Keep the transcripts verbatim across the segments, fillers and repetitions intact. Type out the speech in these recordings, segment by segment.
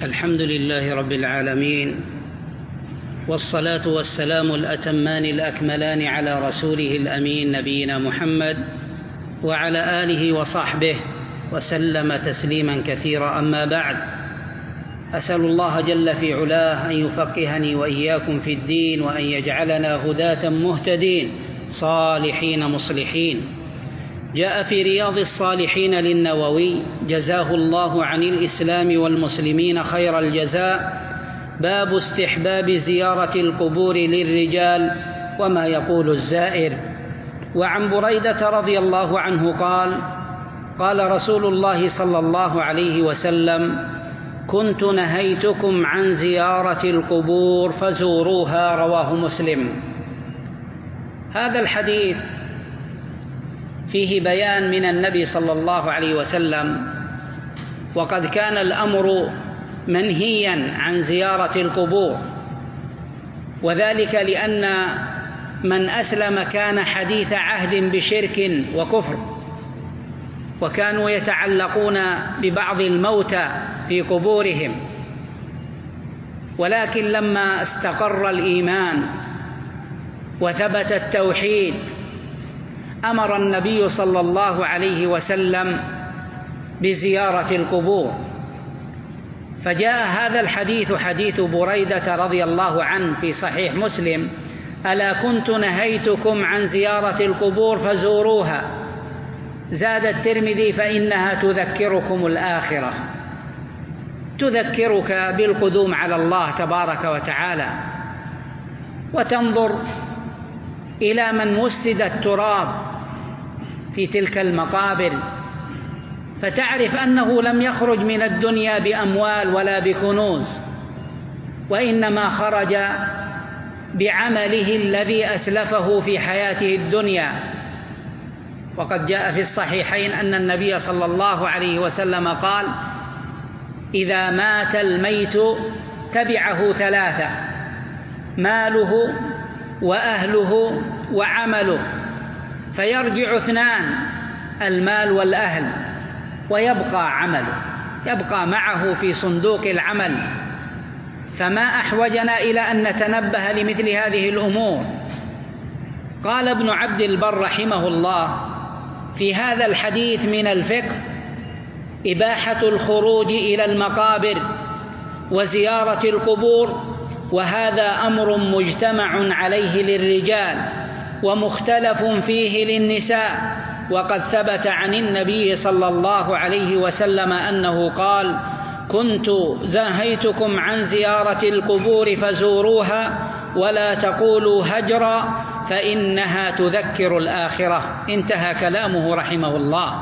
الحمد لله رب العالمين، والصلاة والسلام الأتمان الأكملان على رسوله الأمين نبينا محمد وعلى آله وصحبه وسلم تسليما كثيرا. أما بعد، أسأل الله جل في علاه أن يفقهني وإياكم في الدين، وأن يجعلنا هداة مهتدين صالحين مصلحين. جاء في رياض الصالحين للنووي جزاه الله عن الإسلام والمسلمين خير الجزاء: باب استحباب زيارة القبور للرجال وما يقول الزائر. وعن بريدة رضي الله عنه قال: قال رسول الله صلى الله عليه وسلم: كنت نهيتكم عن زيارة القبور فزوروها. رواه مسلم. هذا الحديث فيه بيان من النبي صلى الله عليه وسلم، وقد كان الأمر منهيا عن زيارة القبور، وذلك لأن من أسلم كان حديث عهد بشرك وكفر، وكانوا يتعلقون ببعض الموتى في قبورهم. ولكن لما استقر الإيمان وثبت التوحيد أمر النبي صلى الله عليه وسلم بزيارة القبور، فجاء هذا الحديث حديث بريدة رضي الله عنه في صحيح مسلم: ألا كنت نهيتكم عن زيارة القبور فزوروها. زاد الترمذي: فإنها تذكركم الآخرة، تذكرك بالقدوم على الله تبارك وتعالى. وتنظر إلى من وسد التراب في تلك المقابر فتعرف أنه لم يخرج من الدنيا بأموال ولا بكنوز، وإنما خرج بعمله الذي أسلفه في حياته الدنيا. وقد جاء في الصحيحين أن النبي صلى الله عليه وسلم قال: إذا مات الميت تبعه ثلاثة: ماله وأهله وعمله، فيرجع اثنان: المال والأهل، ويبقى عمله، يبقى معه في صندوق العمل. فما أحوجنا إلى أن نتنبه لمثل هذه الأمور. قال ابن عبد البر رحمه الله: في هذا الحديث من الفقه إباحة الخروج إلى المقابر وزيارة القبور، وهذا أمر مجتمع عليه للرجال ومختلف فيه للنساء. وقد ثبت عن النبي صلى الله عليه وسلم أنه قال: كنت نهيتكم عن زيارة القبور فزوروها، ولا تقولوا هجرا فإنها تذكر الآخرة. انتهى كلامه رحمه الله.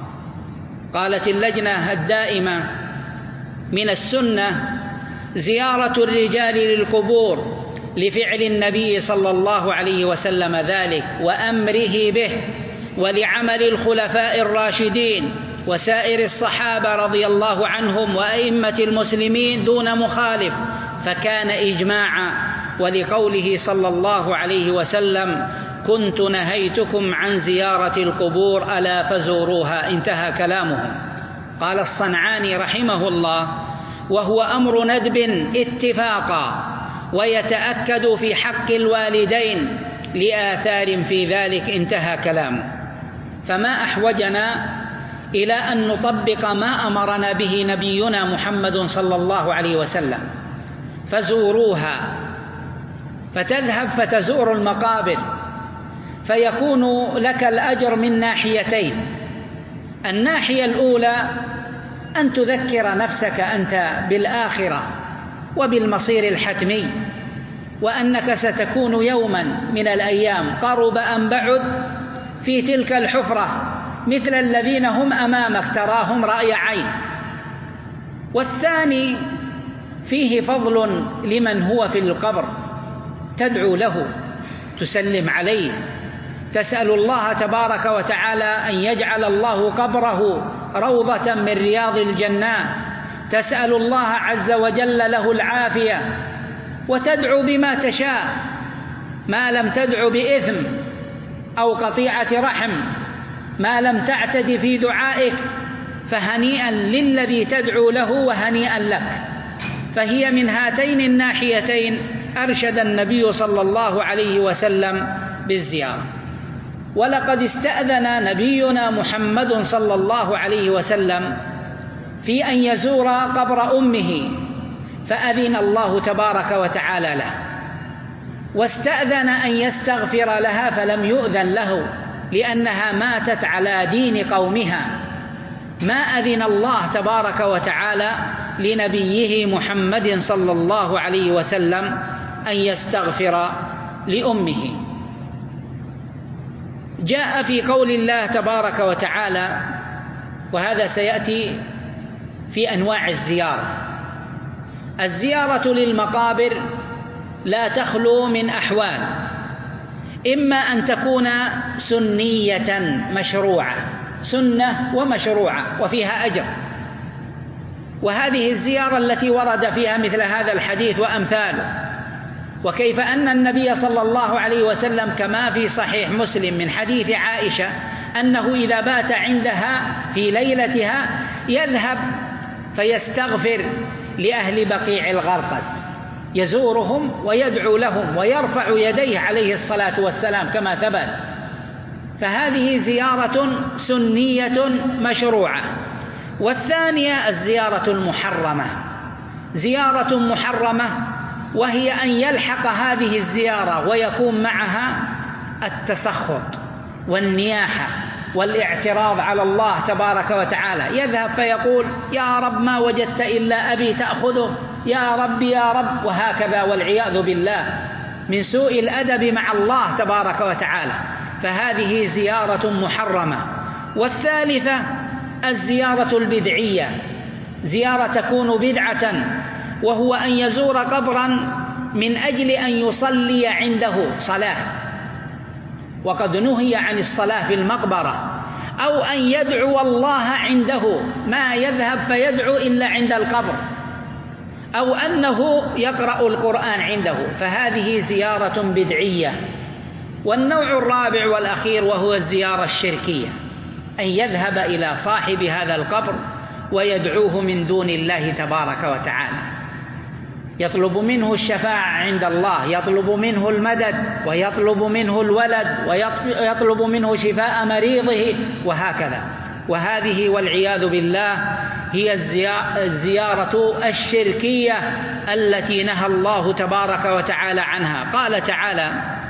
قالت اللجنة الدائمة: من السنة زيارة الرجال للقبور لفعل النبي صلى الله عليه وسلم ذلك وأمره به، ولعمل الخلفاء الراشدين وسائر الصحابة رضي الله عنهم وأئمة المسلمين دون مخالف، فكان إجماعا. ولقوله صلى الله عليه وسلم: كنت نهيتكم عن زيارة القبور ألا فزوروها. انتهى كلامه. قال الصنعاني رحمه الله: وهو أمر ندب اتفاقا، ويتأكد في حق الوالدين لآثار في ذلك. انتهى كلامه. فما أحوجنا إلى أن نطبق ما أمرنا به نبينا محمد صلى الله عليه وسلم: فزوروها، فتذهب فتزور المقابر، فيكون لك الأجر من ناحيتين. الناحية الأولى أن تذكر نفسك أنت بالآخرة وبالمصير الحتمي، وأنك ستكون يوما من الأيام قرب أم بعد في تلك الحفرة مثل الذين هم أمامك تراهم رأي عين. والثاني فيه فضل لمن هو في القبر، تدعو له، تسلم عليه، تسأل الله تبارك وتعالى أن يجعل الله قبره روضة من رياض الجنات، تسأل الله عز وجل له العافية، وتدعو بما تشاء ما لم تدعو بإثم أو قطيعة رحم، ما لم تعتد في دعائك، فهنيئا للذي تدعو له وهنيئا لك. فهي من هاتين الناحيتين أرشد النبي صلى الله عليه وسلم بالزيارة. ولقد استأذن نبينا محمد صلى الله عليه وسلم في أن يزور قبر أمه فأذن الله تبارك وتعالى له، واستأذن أن يستغفر لها فلم يؤذن له لأنها ماتت على دين قومها. ما أذن الله تبارك وتعالى لنبيه محمد صلى الله عليه وسلم أن يستغفر لأمه. جاء في قول الله تبارك وتعالى، وهذا سيأتي في أنواع الزيارة: الزيارة للمقابر لا تخلو من أحوال، إما أن تكون سنية مشروعة، سنة ومشروعة وفيها أجر، وهذه الزيارة التي ورد فيها مثل هذا الحديث وأمثاله. وكيف أن النبي صلى الله عليه وسلم كما في صحيح مسلم من حديث عائشة أنه إذا بات عندها في ليلتها يذهب فيستغفر لأهل بقيع الغرقد، يزورهم ويدعو لهم ويرفع يديه عليه الصلاة والسلام كما ثبت. فهذه زيارة سنية مشروعة. والثانية الزيارة المحرمة، زيارة محرمة وهي أن يلحق هذه الزيارة ويكون معها التسخط والنياحة والاعتراض على الله تبارك وتعالى، يذهب فيقول: يا رب ما وجدت إلا أبي تأخذه، يا رب يا رب، وهكذا والعياذ بالله من سوء الأدب مع الله تبارك وتعالى. فهذه زيارة محرمة. والثالثة الزيارة البدعية، زيارة تكون بدعة، وهو أن يزور قبرا من أجل أن يصلي عنده صلاة، وقد نهي عن الصلاة في المقبرة، أو أن يدعو الله عنده، ما يذهب فيدعو إلا عند القبر، أو أنه يقرأ القرآن عنده، فهذه زيارة بدعية. والنوع الرابع والأخير وهو الزيارة الشركية، أن يذهب إلى صاحب هذا القبر ويدعوه من دون الله تبارك وتعالى، يطلب منه الشفاعة عند الله، يطلب منه المدد، ويطلب منه الولد، ويطلب منه شفاء مريضه، وهكذا. وهذه والعياذ بالله هي الزيارة الشركية التي نهى الله تبارك وتعالى عنها. قال تعالى: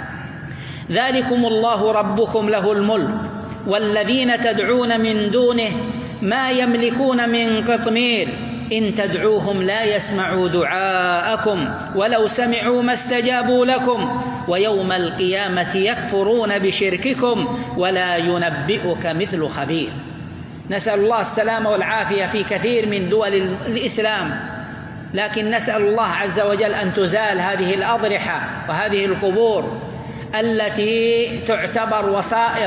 ذلكم الله ربكم له الملك والذين تدعون من دونه ما يملكون من قطمير إن تدعوهم لا يسمعوا دعاءكم ولو سمعوا ما استجابوا لكم ويوم القيامة يكفرون بشرككم ولا ينبئك مثل خبير. نسأل الله السلامة والعافية في كثير من دول الإسلام، لكن نسأل الله عز وجل أن تزال هذه الأضرحة وهذه القبور التي تعتبر وسائط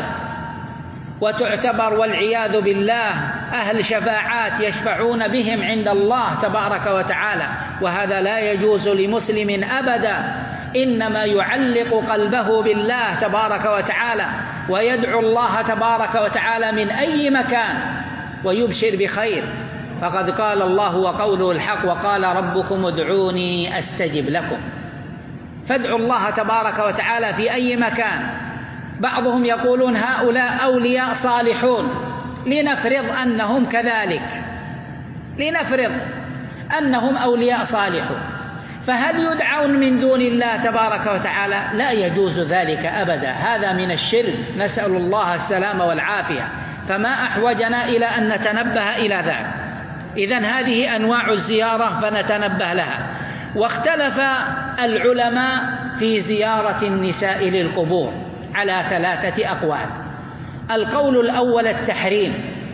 وتعتبر والعياذ بالله أهل شفاعات يشفعون بهم عند الله تبارك وتعالى، وهذا لا يجوز لمسلم أبدا، إنما يعلق قلبه بالله تبارك وتعالى ويدعو الله تبارك وتعالى من أي مكان ويبشر بخير. فقد قال الله وقوله الحق: وقال ربكم ادعوني أستجب لكم. فادعوا الله تبارك وتعالى في أي مكان. بعضهم يقولون هؤلاء أولياء صالحون، لنفرض أنهم كذلك، لنفرض أنهم أولياء صالحون، فهل يدعون من دون الله تبارك وتعالى؟ لا يجوز ذلك أبدا، هذا من الشرك، نسأل الله السلامة والعافية. فما أحوجنا إلى أن نتنبه إلى ذلك. إذن هذه أنواع الزيارة فنتنبه لها. واختلف العلماء في زيارة النساء للقبور على ثلاثة أقوال. القول الأول التحريم،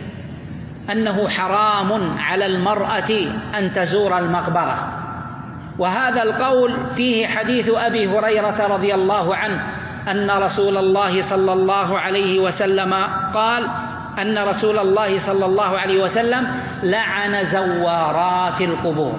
أنه حرام على المرأة أن تزور المقبرة، وهذا القول فيه حديث أبي هريرة رضي الله عنه أن رسول الله صلى الله عليه وسلم قال أن رسول الله صلى الله عليه وسلم لعن زوارات القبور،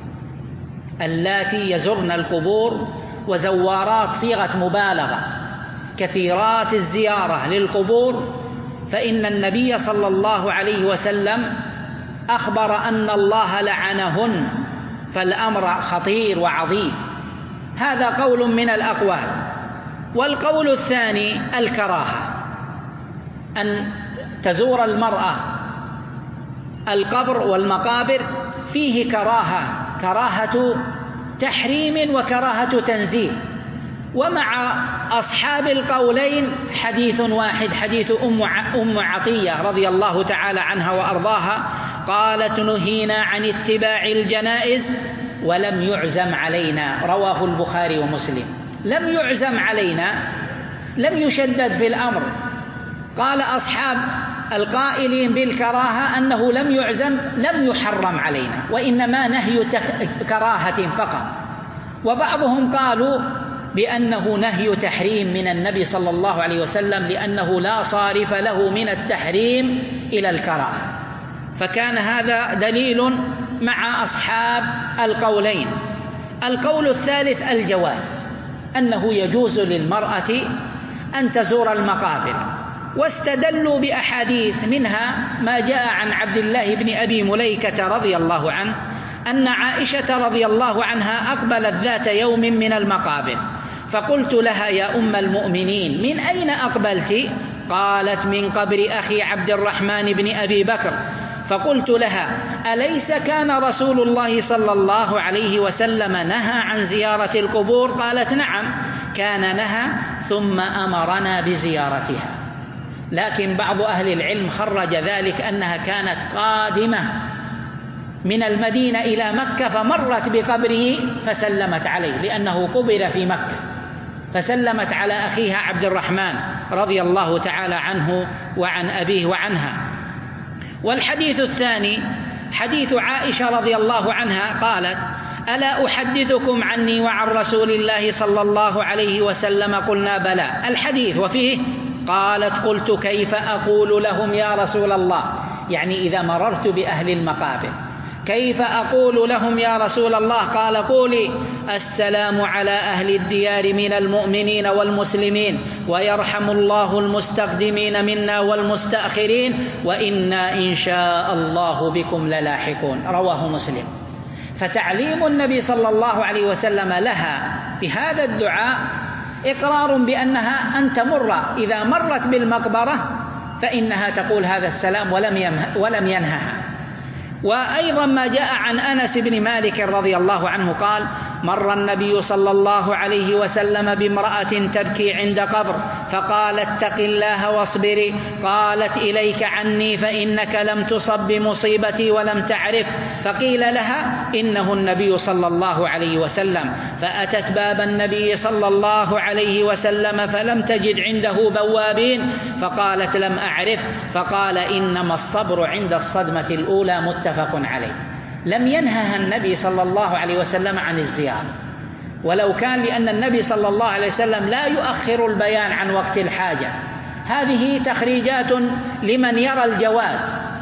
اللاتي يزرن القبور، وزوارات صيغة مبالغة، كثيرات الزيارة للقبور، فإن النبي صلى الله عليه وسلم أخبر أن الله لعنهن، فالأمر خطير وعظيم. هذا قول من الأقوال. والقول الثاني الكراهة، أن تزور المرأة القبر والمقابر فيه كراهة، كراهة تحريم وكراهة تنزيه. ومع أصحاب القولين حديث واحد، حديث أم عطية رضي الله تعالى عنها وأرضاها، قالت: نهينا عن اتباع الجنائز ولم يعزم علينا، رواه البخاري ومسلم. لم يعزم علينا، لم يشدد في الأمر. قال أصحاب القائلين بالكراهة أنه لم يعزم، لم يحرم علينا، وإنما نهي كراهة فقط. وبعضهم قالوا بأنه نهي تحريم من النبي صلى الله عليه وسلم، لأنه لا صارف له من التحريم إلى الكراهة. فكان هذا دليل مع أصحاب القولين. القول الثالث الجواز، أنه يجوز للمرأة أن تزور المقابر، واستدلوا بأحاديث، منها ما جاء عن عبد الله بن أبي مليكة رضي الله عنه أن عائشة رضي الله عنها أقبلت ذات يوم من المقابر، فقلت لها: يا أم المؤمنين، من أين أقبلت؟ قالت: من قبر أخي عبد الرحمن بن أبي بكر. فقلت لها: أليس كان رسول الله صلى الله عليه وسلم نهى عن زيارة القبور؟ قالت: نعم، كان نهى ثم أمرنا بزيارتها. لكن بعض أهل العلم خرج ذلك أنها كانت قادمة من المدينة إلى مكة فمرت بقبره فسلمت عليه، لأنه قبر في مكة، فسلمت على أخيها عبد الرحمن رضي الله تعالى عنه وعن أبيه وعنها. والحديث الثاني حديث عائشة رضي الله عنها قالت: ألا أحدثكم عني وعن رسول الله صلى الله عليه وسلم؟ قلنا: بلى. الحديث وفيه قالت: قلت: كيف أقول لهم يا رسول الله؟ يعني إذا مررت بأهل المقابر كيف أقول لهم يا رسول الله؟ قال: قولي: السلام على أهل الديار من المؤمنين والمسلمين، ويرحم الله المستقدمين منا والمستأخرين، وإنا إن شاء الله بكم للاحقون، رواه مسلم. فتعليم النبي صلى الله عليه وسلم لها بهذا الدعاء إقرار بأنها أن تمر، إذا مرت بالمقبرة فإنها تقول هذا السلام ولم ينهها. وأيضا ما جاء عن أنس بن مالك رضي الله عنه قال: مر النبي صلى الله عليه وسلم بامرأة تبكي عند قبر، فقال: اتق الله واصبري. قالت: إليك عني، فإنك لم تصب بمصيبتي ولم تعرف. فقيل لها: إنه النبي صلى الله عليه وسلم. فأتت باب النبي صلى الله عليه وسلم فلم تجد عنده بوابين، فقالت: لم أعرف. فقال: إنما الصبر عند الصدمة الأولى، متفق عليه. لم ينهها النبي صلى الله عليه وسلم عن الزيارة، ولو كان لأن النبي صلى الله عليه وسلم لا يؤخر البيان عن وقت الحاجة. هذه تخريجات لمن يرى الجواز،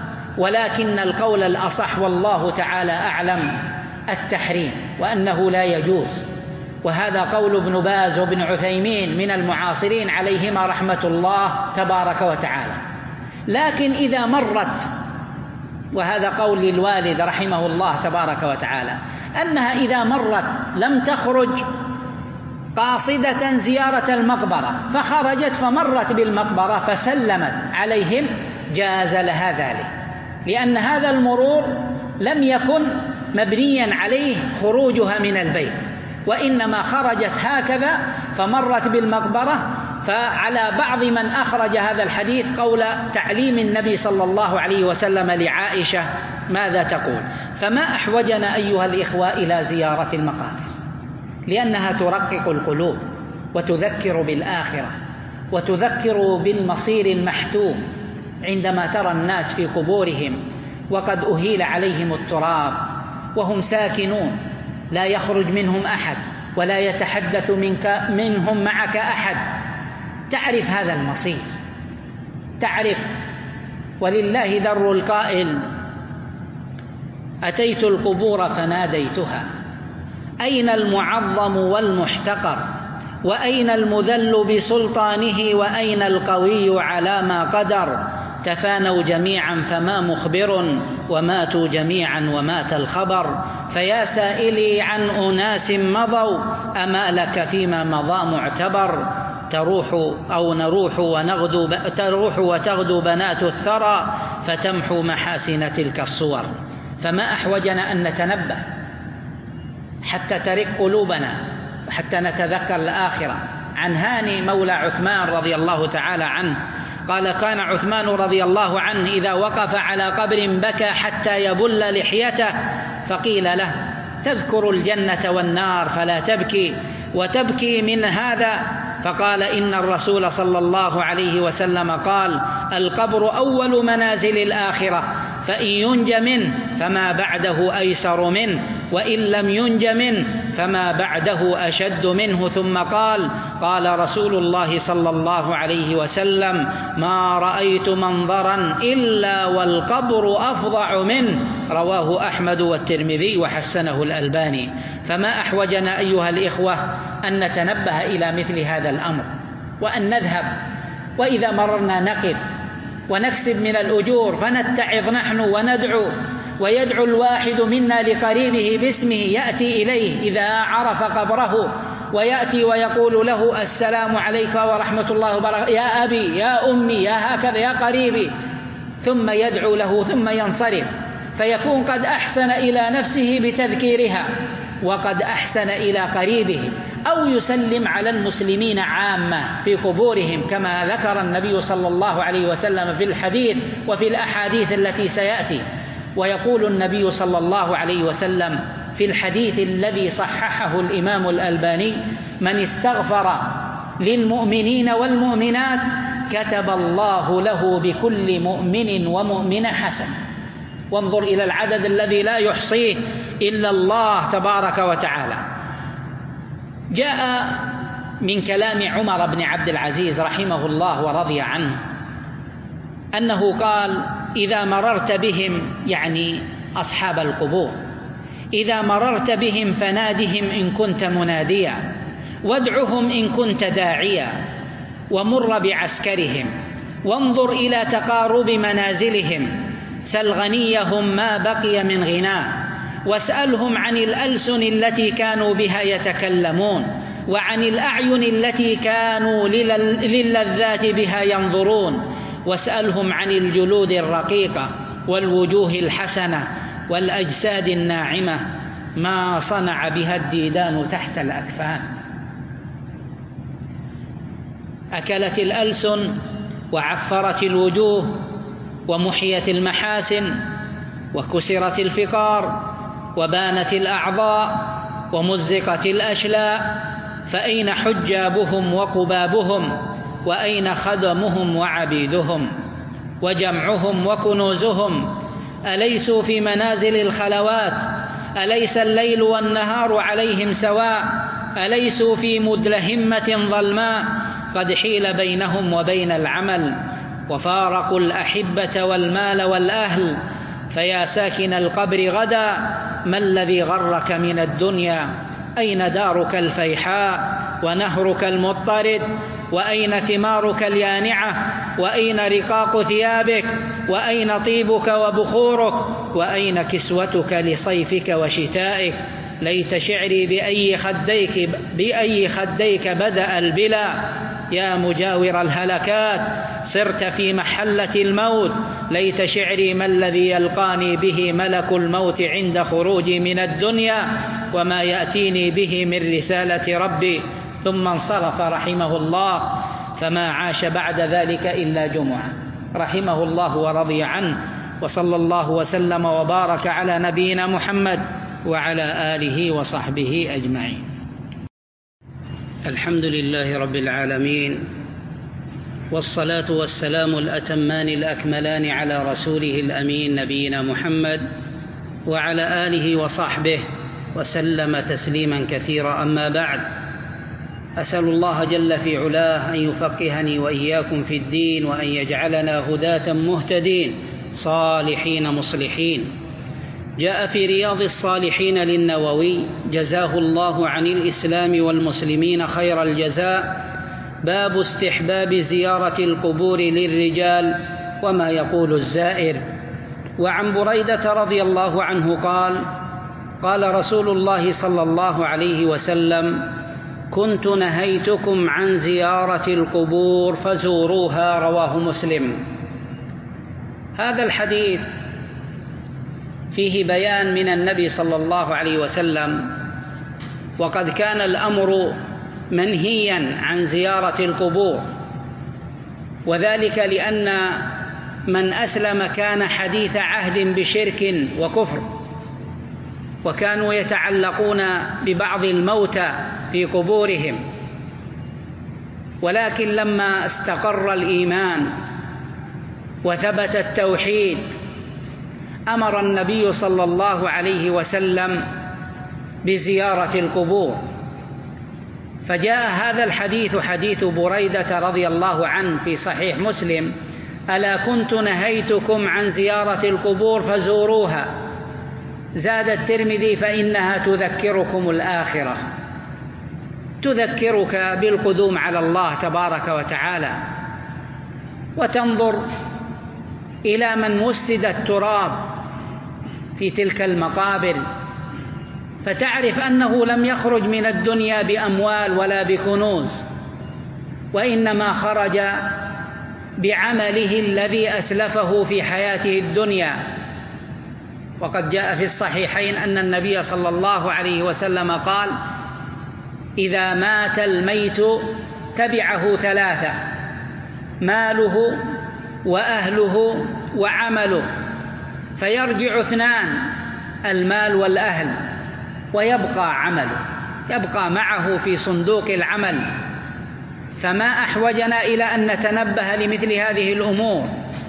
ولكن القول الأصح والله تعالى أعلم التحريم، وأنه لا يجوز. وهذا قول ابن باز وابن عثيمين من المعاصرين عليهما رحمة الله تبارك وتعالى. لكن إذا مرت، وهذا قول للوالد رحمه الله تبارك وتعالى، أنها إذا مرت لم تخرج قاصدة زيارة المقبرة، فخرجت فمرت بالمقبرة فسلمت عليهم، جاز لها ذلك، لأن هذا المرور لم يكن مبنيا عليه خروجها من البيت، وإنما خرجت هكذا فمرت بالمقبرة. فعلى بعض من أخرج هذا الحديث قول تعليم النبي صلى الله عليه وسلم لعائشة ماذا تقول. فما أحوجنا أيها الإخوة إلى زيارة المقابر، لأنها ترقق القلوب وتذكر بالآخرة وتذكر بالمصير المحتوم، عندما ترى الناس في قبورهم وقد أهيل عليهم التراب وهم ساكنون، لا يخرج منهم أحد ولا يتحدث منك منهم معك أحد، تعرف هذا المصير، تعرف. ولله در القائل: أتيت القبور فناديتها، أين المعظم والمحتقر، وأين المذل بسلطانه، وأين القوي على ما قدر، تفانوا جميعا فما مخبر، وماتوا جميعا ومات الخبر، فيا سائلي عن أناس مضوا أما لك فيما مضى معتبر تروح أو نروح ونغدو تروح وتغدو بنات الثرى فتمحو محاسن تلك الصور. فما أحوجنا أن نتنبه حتى ترق قلوبنا وحتى نتذكر الآخرة. عن هاني مولى عثمان رضي الله تعالى عنه قال: كان عثمان رضي الله عنه إذا وقف على قبر بكى حتى يبل لحيته، فقيل له: تذكر الجنة والنار فلا تبكي وتبكي من هذا؟ فقال: إن الرسول صلى الله عليه وسلم قال: القبر أول منازل الآخرة، فإن ينج منه فما بعده أيسر منه، وإن لم ينج منه فما بعده أشد منه. ثم قال: قال رسول الله صلى الله عليه وسلم: ما رأيت منظرا إلا والقبر أفظع منه. رواه أحمد والترمذي وحسنه الألباني. فما أحوجنا أيها الإخوة أن نتنبه إلى مثل هذا الأمر، وأن نذهب وإذا مررنا نقف ونكسب من الأجور فنتعظ نحن وندعو، ويدعو الواحد منا لقريبه باسمه، يأتي إليه إذا عرف قبره ويأتي ويقول له: السلام عليك ورحمة الله وبركاته، يا أبي يا أمي يا هكذا يا قريبي، ثم يدعو له ثم ينصرف، فيكون قد أحسن إلى نفسه بتذكيرها وقد أحسن إلى قريبه. أو يسلم على المسلمين عامة في قبورهم كما ذكر النبي صلى الله عليه وسلم في الحديث وفي الأحاديث التي سيأتي. ويقول النبي صلى الله عليه وسلم في الحديث الذي صححه الإمام الألباني: من استغفر للمؤمنين والمؤمنات كتب الله له بكل مؤمن ومؤمنة حسنة. وانظر إلى العدد الذي لا يحصيه إلا الله تبارك وتعالى. جاء من كلام عمر بن عبد العزيز رحمه الله ورضي عنه أنه قال: إذا مررت بهم، يعني أصحاب القبور، إذا مررت بهم فنادهم إن كنت مناديا، وادعهم إن كنت داعيا، ومر بعسكرهم، وانظر إلى تقارب منازلهم، سل غنيهم ما بقي من غناه، واسألهم عن الألسن التي كانوا بها يتكلمون، وعن الأعين التي كانوا للذات بها ينظرون، واسألهم عن الجلود الرقيقة والوجوه الحسنة والأجساد الناعمة ما صنع بها الديدان تحت الأكفان. أكلت الألسن وعفرت الوجوه ومحيت المحاسن وكسرت الفقار وبانت الأعضاء ومزقت الأشلاء، فأين حجابهم وقبابهم؟ وأين خدمهم وعبيدهم وجمعهم وكنوزهم؟ أليسوا في منازل الخلوات؟ أليس الليل والنهار عليهم سواء؟ أليسوا في مدلهمة ظلماء قد حيل بينهم وبين العمل، وفارقوا الأحبة والمال والأهل؟ فيا ساكن القبر غدا، ما الذي غرك من الدنيا؟ أين دارك الفيحاء ونهرك المضطرد؟ وأين ثمارك اليانعة؟ وأين رقاق ثيابك؟ وأين طيبك وبخورك؟ وأين كسوتك لصيفك وشتائك؟ ليت شعري بأي خديك, بأي خديك بدأ البلا، يا مجاور الهلكات صرت في محلة الموت، ليت شعري ما الذي يلقاني به ملك الموت عند خروجي من الدنيا، وما يأتيني به من رسالة ربي. ثم انصرف رحمه الله، فما عاش بعد ذلك إلا جمعة رحمه الله ورضي عنه. وصلى الله وسلم وبارك على نبينا محمد وعلى آله وصحبه أجمعين. الحمد لله رب العالمين، والصلاة والسلام الأتمان الأكملان على رسوله الأمين نبينا محمد وعلى آله وصحبه وسلم تسليما كثيرا. أما بعد، أسأل الله جل في علاه أن يفقهني وإياكم في الدين، وأن يجعلنا هداة مهتدين صالحين مصلحين. جاء في رياض الصالحين للنووي جزاه الله عن الإسلام والمسلمين خير الجزاء باب استحباب زيارة القبور للرجال وما يقول الزائر. وعن بريدة رضي الله عنه قال: قال رسول الله صلى الله عليه وسلم: كنت نهيتكم عن زيارة القبور فزوروها، رواه مسلم. هذا الحديث فيه بيان من النبي صلى الله عليه وسلم، وقد كان الأمر منهيا عن زيارة القبور، وذلك لأن من أسلم كان حديث عهد بشرك وكفر، وكانوا يتعلقون ببعض الموتى في قبورهم، ولكن لما استقر الإيمان وثبت التوحيد أمر النبي صلى الله عليه وسلم بزيارة القبور، فجاء هذا الحديث حديث بريدة رضي الله عنه في صحيح مسلم: ألا كنت نهيتكم عن زيارة القبور فزوروها. زاد الترمذي: فإنها تذكركم الآخرة، تذكرك بالقدوم على الله تبارك وتعالى. وتنظر إلى من وسد التراب في تلك المقابر فتعرف أنه لم يخرج من الدنيا بأموال ولا بكنوز، وإنما خرج بعمله الذي أسلفه في حياته الدنيا. وقد جاء في الصحيحين أن النبي صلى الله عليه وسلم قال: إذا مات الميت تبعه ثلاثة: ماله وأهله وعمله، فيرجع اثنان: المال والأهل، ويبقى عمله، يبقى معه في صندوق العمل. فما أحوجنا إلى أن نتنبه لمثل هذه الأمور.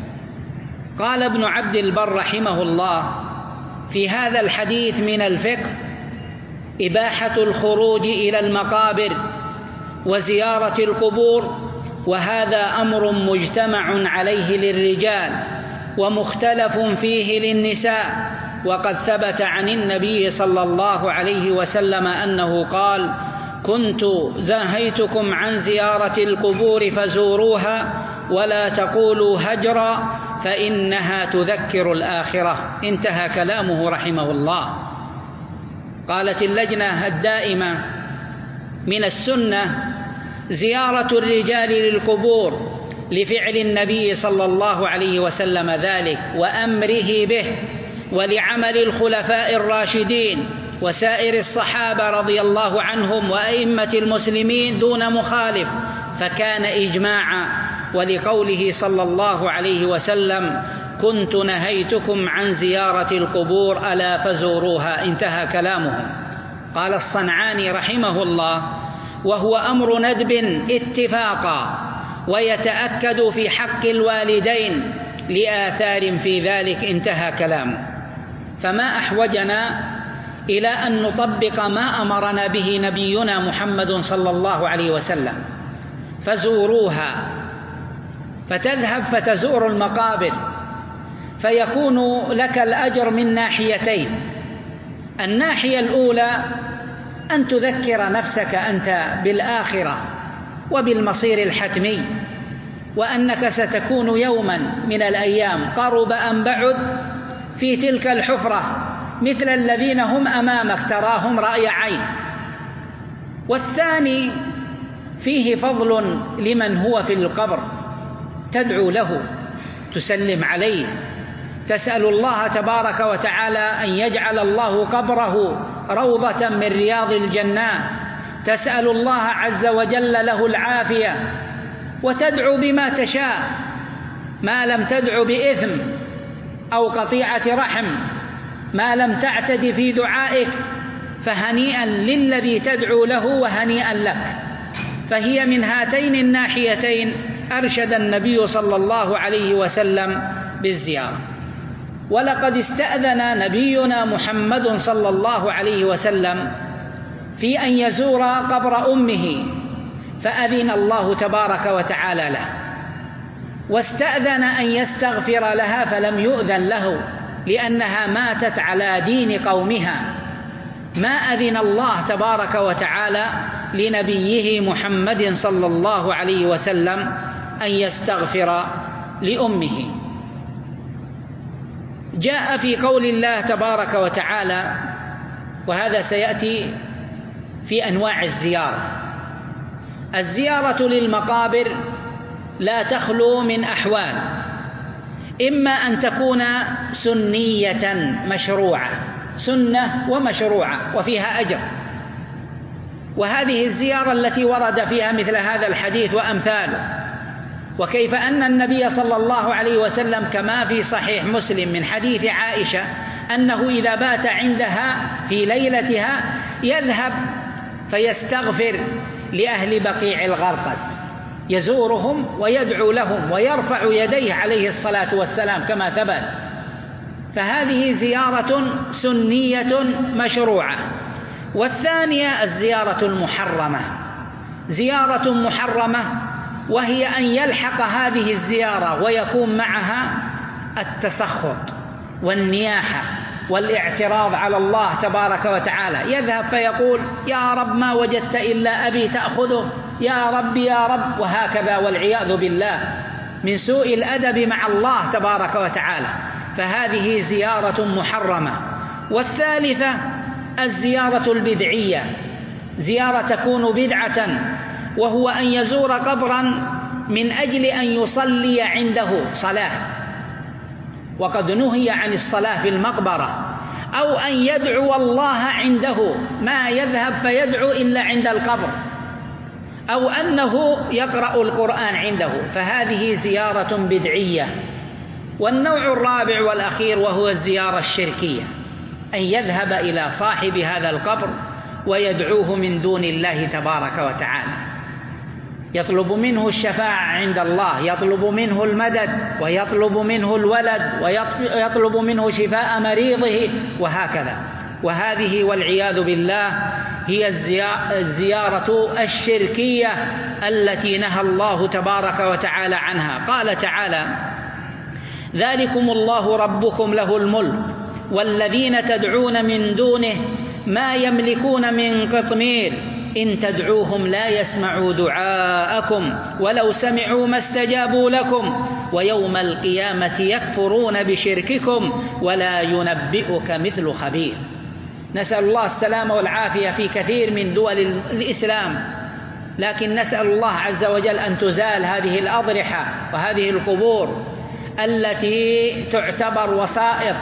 قال ابن عبد البر رحمه الله: في هذا الحديث من الفقه إباحة الخروج إلى المقابر وزيارة القبور، وهذا أمر مجتمع عليه للرجال ومختلف فيه للنساء. وقد ثبت عن النبي صلى الله عليه وسلم أنه قال: كنت نهيتكم عن زيارة القبور فزوروها ولا تقولوا هجرا فإنها تذكر الآخرة. انتهى كلامه رحمه الله. قالت اللجنة الدائمة: من السنة زيارة الرجال للقبور لفعل النبي صلى الله عليه وسلم ذلك وأمره به، ولعمل الخلفاء الراشدين وسائر الصحابة رضي الله عنهم وأئمة المسلمين دون مخالف، فكان إجماعا. ولقوله صلى الله عليه وسلم: كنت نهيتكم عن زيارة القبور ألا فزوروها. انتهى كلامه. قال الصنعاني رحمه الله: وهو أمر ندب اتفاقا، ويتأكد في حق الوالدين لآثار في ذلك. انتهى كلامه. فما أحوجنا إلى أن نطبق ما أمرنا به نبينا محمد صلى الله عليه وسلم: فزوروها، فتذهب فتزور المقابر، فيكون لك الأجر من ناحيتين. الناحية الأولى أن تذكر نفسك أنت بالآخرة وبالمصير الحتمي، وأنك ستكون يوما من الأيام قرب أم بعد في تلك الحفرة مثل الذين هم أمامك تراهم رأي عين. والثاني فيه فضل لمن هو في القبر، تدعو له، تسلم عليه، تسأل الله تبارك وتعالى أن يجعل الله قبره روضة من رياض الجنات، تسأل الله عز وجل له العافية، وتدعو بما تشاء ما لم تدعو بإثم أو قطيعة رحم، ما لم تعتد في دعائك، فهنيئا للذي تدعو له وهنيئا لك. فهي من هاتين الناحيتين أرشد النبي صلى الله عليه وسلم بالزيارة. ولقد استأذن نبينا محمد صلى الله عليه وسلم في أن يزور قبر أمه، فأذن الله تبارك وتعالى له، واستأذن أن يستغفر لها فلم يؤذن له لأنها ماتت على دين قومها. ما أذن الله تبارك وتعالى لنبيه محمد صلى الله عليه وسلم أن يستغفر لأمه. جاء في قول الله تبارك وتعالى: وهذا سيأتي في أنواع الزيارة. الزيارة للمقابر لا تخلو من أحوال، إما أن تكون سنية مشروعة، سنة ومشروعة وفيها أجر، وهذه الزيارة التي ورد فيها مثل هذا الحديث وأمثاله. وكيف أن النبي صلى الله عليه وسلم كما في صحيح مسلم من حديث عائشة أنه إذا بات عندها في ليلتها يذهب فيستغفر لأهل بقيع الغرقد، يزورهم ويدعو لهم ويرفع يديه عليه الصلاة والسلام كما ثبت. فهذه زيارة سنية مشروعة. والثانية الزيارة المحرمة، زيارة محرمة وهي أن يلحق هذه الزيارة ويكون معها التسخط والنياحة والاعتراض على الله تبارك وتعالى، يذهب فيقول يا رب ما وجدت إلا أبي تأخذه، يا رب يا رب، وهكذا والعياذ بالله من سوء الأدب مع الله تبارك وتعالى. فهذه زيارة محرمة. والثالثة الزيارة البدعية، زيارة تكون بدعة، وهو أن يزور قبرا من أجل أن يصلي عنده صلاة، وقد نهي عن الصلاة في المقبرة، أو أن يدعو الله عنده، ما يذهب فيدعو إلا عند القبر، أو أنه يقرأ القرآن عنده، فهذه زيارة بدعية. والنوع الرابع والأخير وهو الزيارة الشركية، أن يذهب إلى صاحب هذا القبر ويدعوه من دون الله تبارك وتعالى، يطلب منه الشفاعة عند الله، يطلب منه المدد، ويطلب منه الولد، ويطلب منه شفاء مريضه، وهكذا. وهذه والعياذ بالله هي الزيارة الشركية التي نهى الله تبارك وتعالى عنها. قال تعالى ذلكم الله ربكم له الملك والذين تدعون من دونه ما يملكون من قطمير إن تدعوهم لا يسمعوا دعاءكم ولو سمعوا ما استجابوا لكم ويوم القيامة يكفرون بشرككم ولا ينبئك مثل خبير. نسأل الله السلامة والعافية في كثير من دول الإسلام، لكن نسأل الله عز وجل أن تزال هذه الأضرحة وهذه القبور التي تعتبر وسائط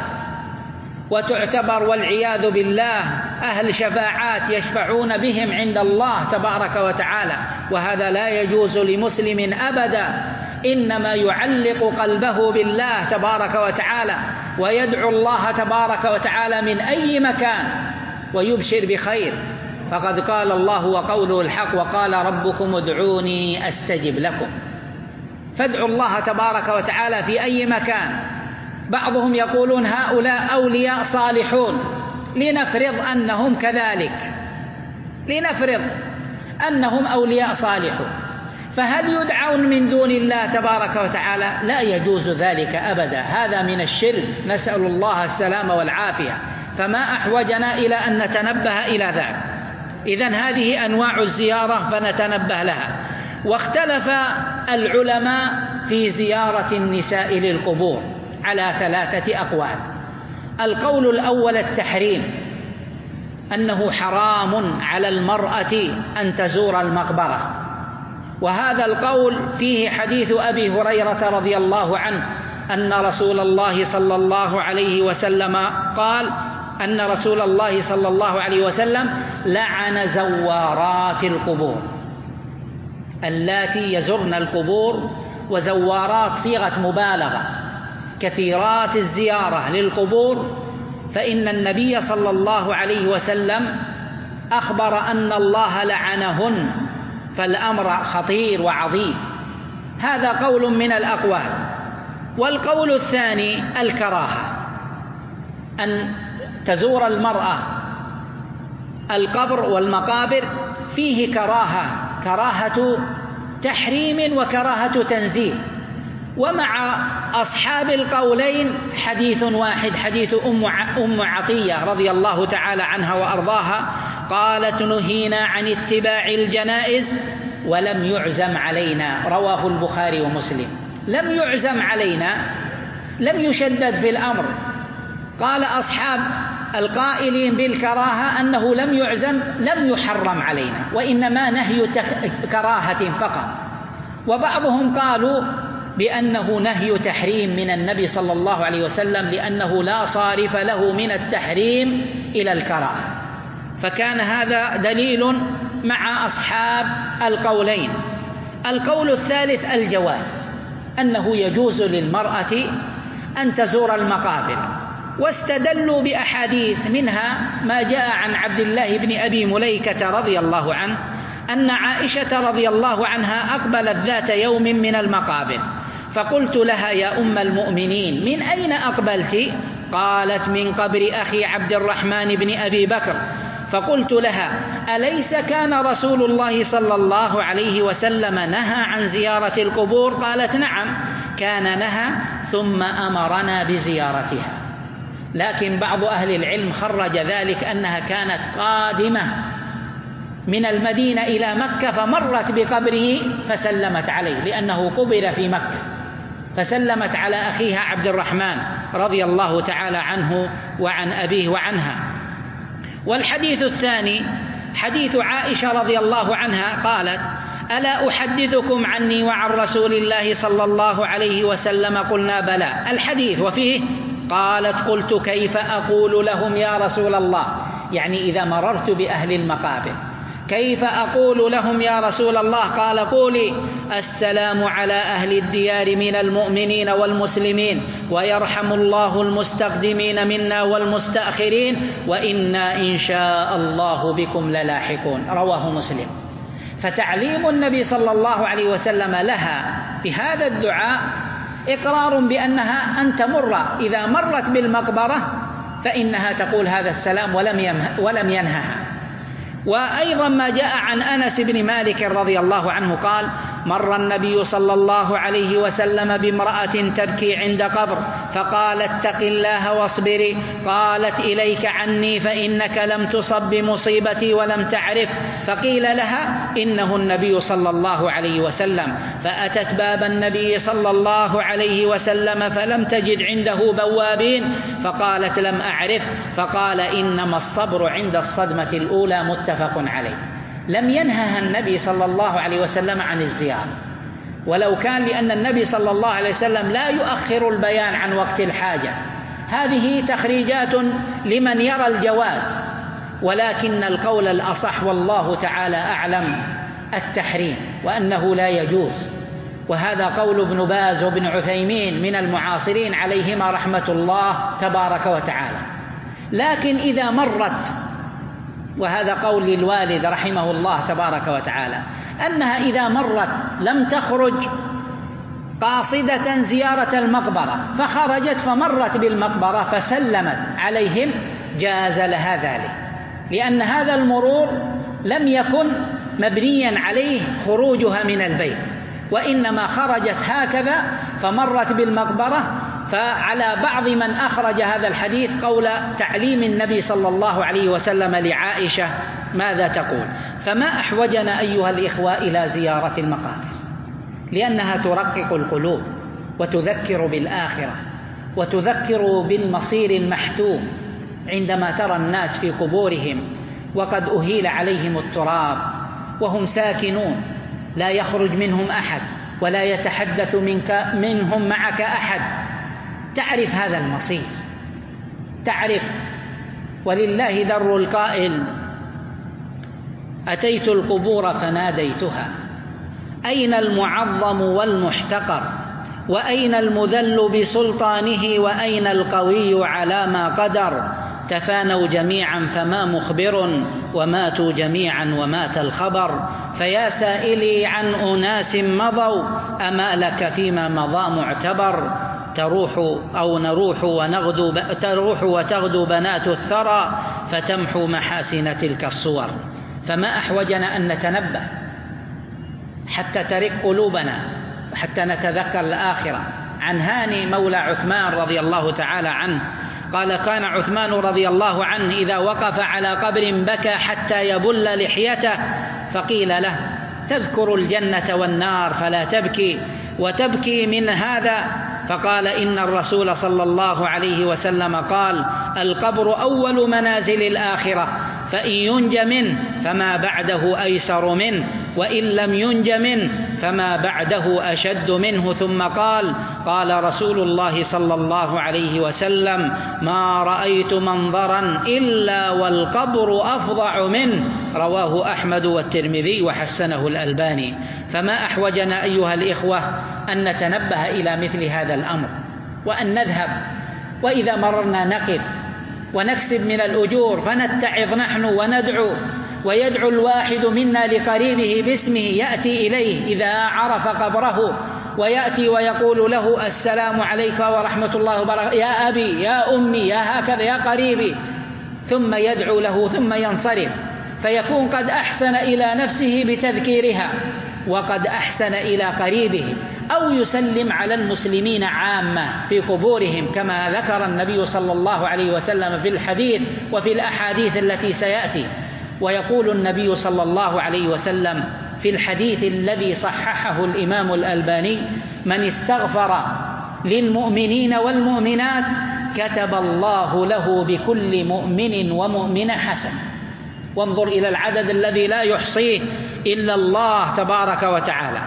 وتعتبر والعياذ بالله أهل شفاعات يشفعون بهم عند الله تبارك وتعالى، وهذا لا يجوز لمسلم أبدا، إنما يعلق قلبه بالله تبارك وتعالى ويدعو الله تبارك وتعالى من أي مكان ويبشر بخير. فقد قال الله وقوله الحق وقال ربكم ادعوني أستجب لكم. فادعوا الله تبارك وتعالى في أي مكان. بعضهم يقولون هؤلاء أولياء صالحون، لنفرض أنهم كذلك، لنفرض أنهم أولياء صالحون، فهل يدعون من دون الله تبارك وتعالى؟ لا يجوز ذلك أبدا، هذا من الشرك، نسأل الله السلامة والعافية. فما أحوجنا إلى أن نتنبه إلى ذلك. إذن هذه أنواع الزيارة فنتنبه لها. واختلف العلماء في زيارة النساء للقبور على ثلاثة أقوال. القول الأول التحريم، أنه حرام على المرأة أن تزور المقبرة، وهذا القول فيه حديث أبي هريرة رضي الله عنه أن رسول الله صلى الله عليه وسلم قال أن رسول الله صلى الله عليه وسلم لعن زوارات القبور، اللاتي يزرن القبور، وزوارات صيغة مبالغة، كثيرات الزيارة للقبور، فإن النبي صلى الله عليه وسلم أخبر أن الله لعنهن، فالأمر خطير وعظيم. هذا قول من الأقوال. والقول الثاني الكراهة، أن تزور المرأة القبر والمقابر، فيه كراهة، كراهة تحريم وكراهة تنزيه. ومع أصحاب القولين حديث واحد، حديث أم عطية رضي الله تعالى عنها وأرضاها، قالت نهينا عن اتباع الجنائز ولم يعزم علينا، رواه البخاري ومسلم. لم يعزم علينا، لم يشدد في الأمر. قال أصحاب القائلين بالكراهة أنه لم يعزم لم يحرم علينا، وإنما نهي كراهة فقط. وبعضهم قالوا بأنه نهي تحريم من النبي صلى الله عليه وسلم، لأنه لا صارف له من التحريم إلى الكراهة. فكان هذا دليل مع أصحاب القولين. القول الثالث الجواز، أنه يجوز للمرأة أن تزور المقابر، واستدلوا بأحاديث منها ما جاء عن عبد الله بن أبي مليكة رضي الله عنه أن عائشة رضي الله عنها أقبلت ذات يوم من المقابر، فقلت لها يا أم المؤمنين من أين أقبلت؟ قالت من قبر أخي عبد الرحمن بن أبي بكر. فقلت لها أليس كان رسول الله صلى الله عليه وسلم نهى عن زيارة القبور؟ قالت نعم كان نهى ثم أمرنا بزيارتها. لكن بعض أهل العلم خرج ذلك أنها كانت قادمة من المدينة إلى مكة فمرت بقبره فسلمت عليه، لأنه قبر في مكة، فسلمت على أخيها عبد الرحمن رضي الله تعالى عنه وعن أبيه وعنها. والحديث الثاني حديث عائشة رضي الله عنها قالت ألا أحدثكم عني وعن رسول الله صلى الله عليه وسلم؟ قلنا بلى. الحديث وفيه قالت قلت كيف أقول لهم يا رسول الله، يعني إذا مررت بأهل المقابر كيف أقول لهم يا رسول الله؟ قال قولي السلام على أهل الديار من المؤمنين والمسلمين ويرحم الله المستقدمين منا والمستأخرين وإنا إن شاء الله بكم للاحقون. رواه مسلم. فتعليم النبي صلى الله عليه وسلم لها بهذا الدعاء إقرار بأنها أن تمر إذا مرت بالمقبرة فإنها تقول هذا السلام ولم ينهها. وأيضا ما جاء عن أنس بن مالك رضي الله عنه قال مر النبي صلى الله عليه وسلم بامرأة تبكي عند قبر فقال اتق الله واصبري، قالت إليك عني فإنك لم تصب بمصيبتي ولم تعرف. فقيل لها إنه النبي صلى الله عليه وسلم، فأتت باب النبي صلى الله عليه وسلم فلم تجد عنده بوابين فقالت لم أعرف، فقال إنما الصبر عند الصدمة الأولى متفق عليه. لم ينهها النبي صلى الله عليه وسلم عن الزيارة، ولو كان لأن النبي صلى الله عليه وسلم لا يؤخر البيان عن وقت الحاجة. هذه تخريجات لمن يرى الجواز، ولكن القول الأصح والله تعالى أعلم التحريم وأنه لا يجوز. وهذا قول ابن باز وابن عثيمين من المعاصرين عليهما رحمة الله تبارك وتعالى. لكن إذا مرت، وهذا قول للوالد رحمه الله تبارك وتعالى، أنها إذا مرت لم تخرج قاصدة زيارة المقبرة فخرجت فمرت بالمقبرة فسلمت عليهم جاز لها ذلك، لأن هذا المرور لم يكن مبنيا عليه خروجها من البيت، وإنما خرجت هكذا فمرت بالمقبرة. فعلى بعض من أخرج هذا الحديث قول تعليم النبي صلى الله عليه وسلم لعائشة ماذا تقول. فما أحوجنا أيها الإخوة إلى زيارة المقابر، لأنها ترقق القلوب وتذكر بالآخرة وتذكر بالمصير المحتوم، عندما ترى الناس في قبورهم وقد أهيل عليهم التراب وهم ساكنون لا يخرج منهم أحد ولا يتحدث منك منهم معك أحد، تعرف هذا المصير، تعرف. ولله در القائل أتيت القبور فناديتها أين المعظم والمحتقر وأين المذل بسلطانه وأين القوي على ما قدر، تفانوا جميعا فما مخبر وماتوا جميعا ومات الخبر، فيا سائلي عن أناس مضوا أما لك فيما مضى معتبر، تروح أو نروح ونغدو تروح وتغدو بنات الثرى فتمحو محاسن تلك الصور. فما أحوجنا أن نتنبه حتى ترق قلوبنا وحتى نتذكر الآخرة. عن هاني مولى عثمان رضي الله تعالى عنه قال كان عثمان رضي الله عنه إذا وقف على قبر بكى حتى يبل لحيته، فقيل له تذكر الجنة والنار فلا تبكي، وتبكي من هذا فقال إن الرسول صلى الله عليه وسلم قال: القبر أول منازل الآخرة، فإن ينج منه فما بعده أيسر منه، وإن لم ينج منه فما بعده أشد منه. ثم قال: قال رسول الله صلى الله عليه وسلم: ما رأيت منظرا إلا والقبر أفظع منه. رواه أحمد والترمذي وحسنه الألباني. فما أحوجنا أيها الإخوة أن نتنبه إلى مثل هذا الأمر، وأن نذهب وإذا مررنا نقف ونكسب من الأجور، فنتعظ نحن وندعو، ويدعو الواحد منا لقريبه باسمه، يأتي إليه إذا عرف قبره ويأتي ويقول له: السلام عليك ورحمة الله وبركاته، يا أبي يا أمي يا هكذا يا قريبي، ثم يدعو له ثم ينصرف، فيكون قد أحسن إلى نفسه بتذكيرها، وقد أحسن إلى قريبه. أو يسلم على المسلمين عامة في قبورهم كما ذكر النبي صلى الله عليه وسلم في الحديث وفي الأحاديث التي سيأتي. ويقول النبي صلى الله عليه وسلم في الحديث الذي صححه الإمام الألباني: من استغفر للمؤمنين والمؤمنات كتب الله له بكل مؤمن ومؤمنة حسنة. وانظر إلى العدد الذي لا يحصيه إلا الله تبارك وتعالى.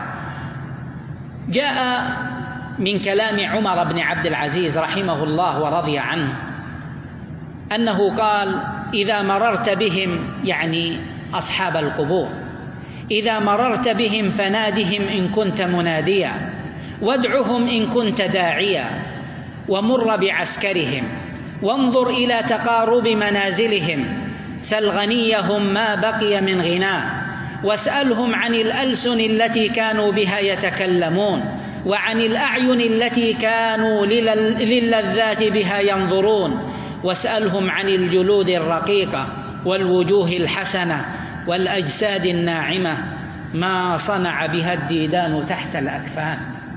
جاء من كلام عمر بن عبد العزيز رحمه الله ورضي عنه أنه قال: إذا مررت بهم، يعني أصحاب القبور، إذا مررت بهم فنادهم إن كنت مناديا، وادعهم إن كنت داعيا، ومر بعسكرهم، وانظر إلى تقارب منازلهم، سل غنيهم ما بقي من غناه، واسألهم عن الألسن التي كانوا بها يتكلمون، وعن الأعين التي كانوا للذات بها ينظرون، واسألهم عن الجلود الرقيقة والوجوه الحسنة والأجساد الناعمة ما صنع بها الديدان تحت الأكفان.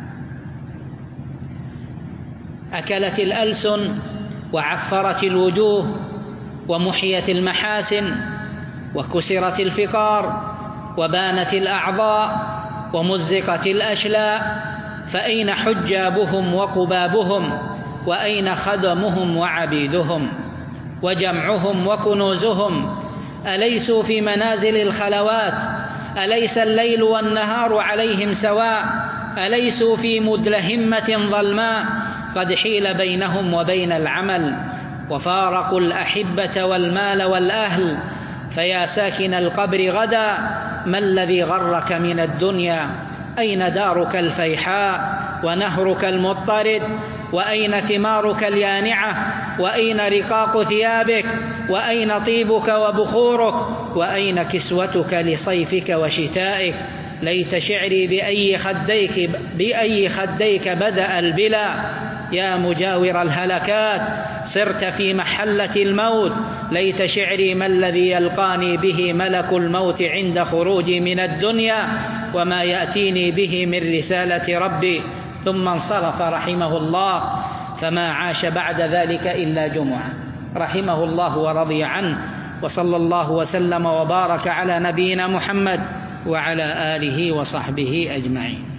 أكلت الألسن وعفرت الوجوه ومحيت المحاسن وكسرت الفقار وبانت الأعضاء ومزقت الأشلاء، فأين حجابهم وقبابهم؟ وأين خدمهم وعبيدهم وجمعهم وكنوزهم؟ أليسوا في منازل الخلوات؟ أليس الليل والنهار عليهم سواء؟ أليسوا في مدلهمة ظلماء؟ قد حيل بينهم وبين العمل، وفارقوا الأحبة والمال والأهل. فيا ساكن القبر غدا، ما الذي غرك من الدنيا؟ أين دارك الفيحاء ونهرك المضطرد؟ وأين ثمارك اليانعة؟ وأين رقاق ثيابك؟ وأين طيبك وبخورك؟ وأين كسوتك لصيفك وشتائك؟ ليت شعري بأي خديك, بأي خديك بدأ البلا، يا مجاور الهلكات صرت في محلة الموت. ليت شعري ما الذي يلقاني به ملك الموت عند خروجي من الدنيا، وما يأتيني به من رسالة ربي. ثم انصرف رحمه الله، فما عاش بعد ذلك إلا جمعة رحمه الله ورضي عنه. وصلى الله وسلم وبارك على نبينا محمد وعلى آله وصحبه أجمعين.